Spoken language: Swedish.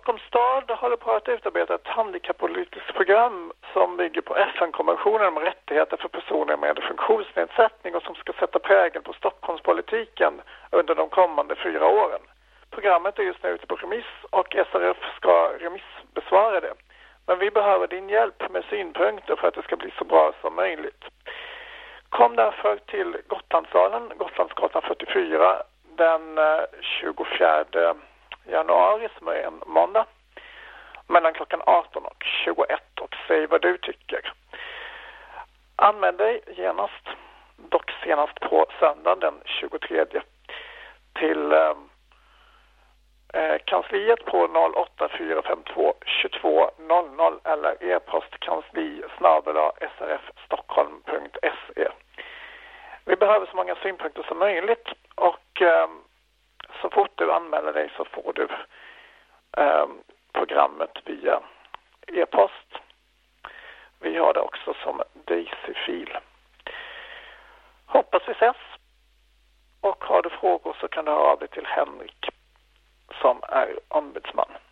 Stockholms stad håller på att utarbeta ett handikappolitiskt program som bygger på FN-konventionen om rättigheter för personer med funktionsnedsättning och som ska sätta prägel på Stockholmspolitiken under de kommande 4 åren. Programmet är just nu ute på remiss och SRF ska remissbesvara det. Men vi behöver din hjälp med synpunkter för att det ska bli så bra som möjligt. Kom därför till Gotlandssalen, Gotlandsgatan 44, den 24 januari som är en måndag, mellan klockan 18 och 21 och säg vad du tycker. Anmäl dig genast, dock senast på söndag den 23 till kansliet på 08452 22 00 eller e-postkansli@srfstockholm.se. Vi behöver så många synpunkter som möjligt och så fort du anmäler dig så får du programmet via e-post. Vi har det också som Daisy-fil. Hoppas vi ses. Och har du frågor så kan du höra av dig till Henrik som är ombudsman.